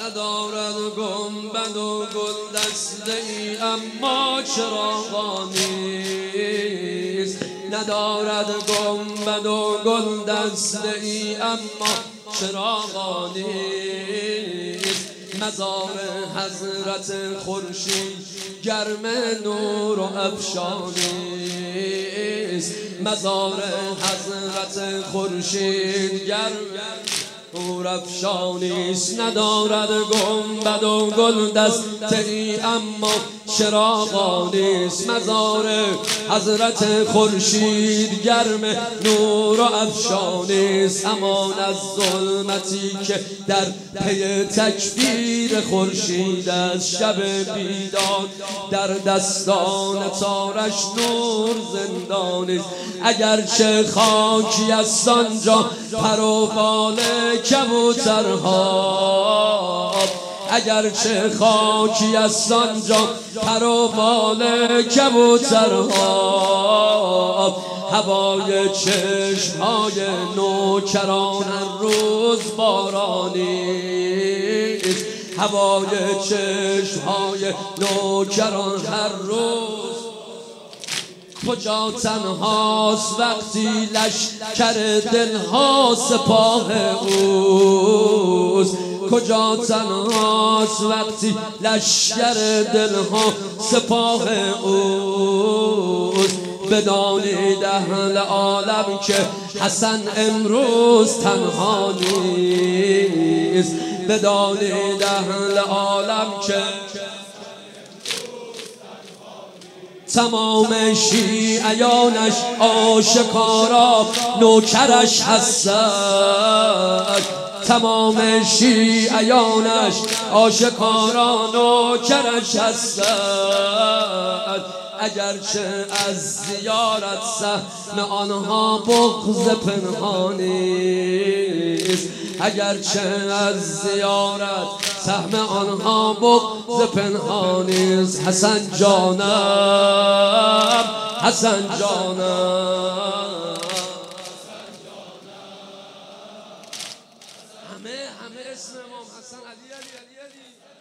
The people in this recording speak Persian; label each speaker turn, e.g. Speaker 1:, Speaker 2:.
Speaker 1: ندارد گنبد و گل دسته ای اما چراغانیست. ندارد گنبد و گل دسته ای اما چراغانیست. مزار حضرت خورشید گرم نور و افشانیست. مزار حضرت خورشید گرم نور افشانیست. ندارد گنبد و گل دسته ای اما چراغانیست. مزار حضرت خورشید گرم نور و افشانیست. امان از ظلمتی که در پی تکبیر خورشید است. شب بیدار در دستان تارش نور زندانیست. اگرچه خاکی است آنجا پر و بال کبوترها، اگرچه خاکی است آنجا پر و بال کبوترها. هوای چشمهای نوکران هر روز بارانیست. هوای چشمهای نوکران هر روز. کجا تنهاست وقتی لشکر دلها سپاه اوست. کجا تنهاست وقتی لشکر دلها سپاه اوست. بدانید اهل عالم که حسن امروز تنها نیست. بدانید اهل عالم که تمام شیعیانش آشکارا نوکرش هستند. تمام شیعیانش آشکارا نوکرش هستند. اگرچه از زیارت سهم آنها بغض پنهانیست. اگرچه از زیارت سهم آنها بغض پنهانیست. حسن جانم، حسن جانم، همه اسم امام حسن علی علی علی علی.